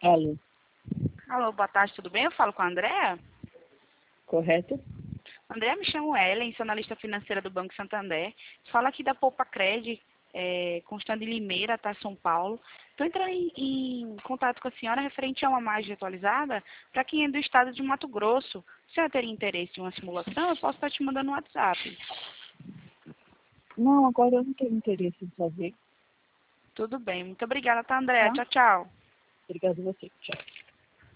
Alô, Alô, boa tarde, tudo bem? Eu falo com a Andréa. correto? Andréa, me chamo Ellen, sou analista financeira do Banco Santander. Falo aqui da Poupa Cred, constante de Limeira, tá, São Paulo. Estou entrando em contato com a senhora referente a uma margem atualizada para quem é do estado de Mato Grosso. Se a senhora teria interesse em uma simulação, eu posso estar te mandando um WhatsApp. Não, agora eu não tenho interesse em fazer, Tudo bem, muito obrigada, tá, Andréa? tá? Tchau, tchau. Obrigada a você. Tchau.